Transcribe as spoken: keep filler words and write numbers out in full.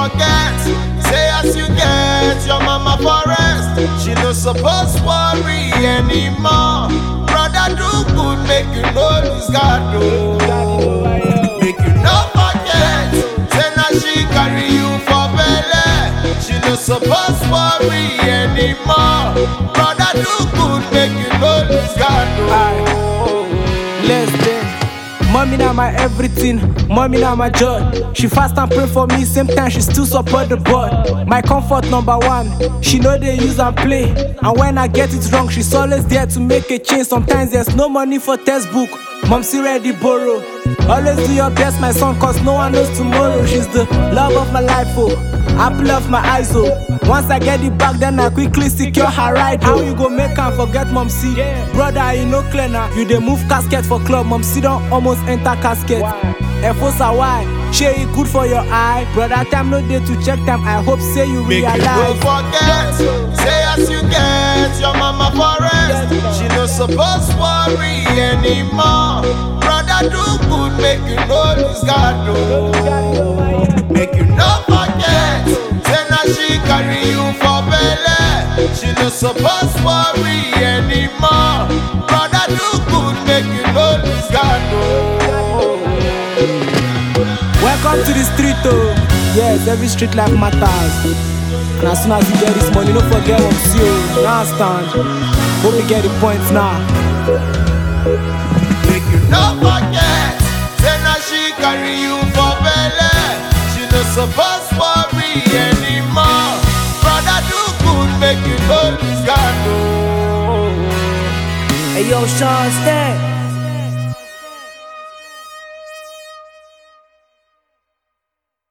forget. Say as you get your mama for rest. She no suppose worry anymore. Brother do good, make you know lose God, oh. Make you no forget. Say now she carry you for belly. She no suppose worry anymore. Brother do good, make you know lose God, oh. Less than. Mommy now my everything, mommy now my joy. She fast and pray for me, same time she still support the boy. My comfort number one, she know they use and play. And when I get it wrong, she's always there to make a change. Sometimes there's no money for textbook, mom still ready borrow. Always do your best my son, cause no one knows tomorrow. She's the love of my life, oh, apple of my eyes, oh. Once I get it back, then I quickly secure her right. How you go make her forget mom see? Brother, you know clear now. You dey move casket for club, mom see don't almost enter casket. Efosa why? Share it good for your eye. Brother, time no day to check time. I hope say you Make realize. you no forget. Say as you get your mama for rest. She no suppose worry anymore. Brother do good, make you know lose God, oh. Make you no forget. Say now she carry you for belly. She no suppose worry anymore. Brother do good, make you know lose God, oh. Welcome to the street, oh. Yes, every street life matters. And as soon as you get this money, don't forget what you see. Now stand. Hope you get the points now. Make you no forget. Say now she carry you for belly. She no suppose worry anymore. Brother do good, make you know lose God, oh. Hey yo, Sean Stack.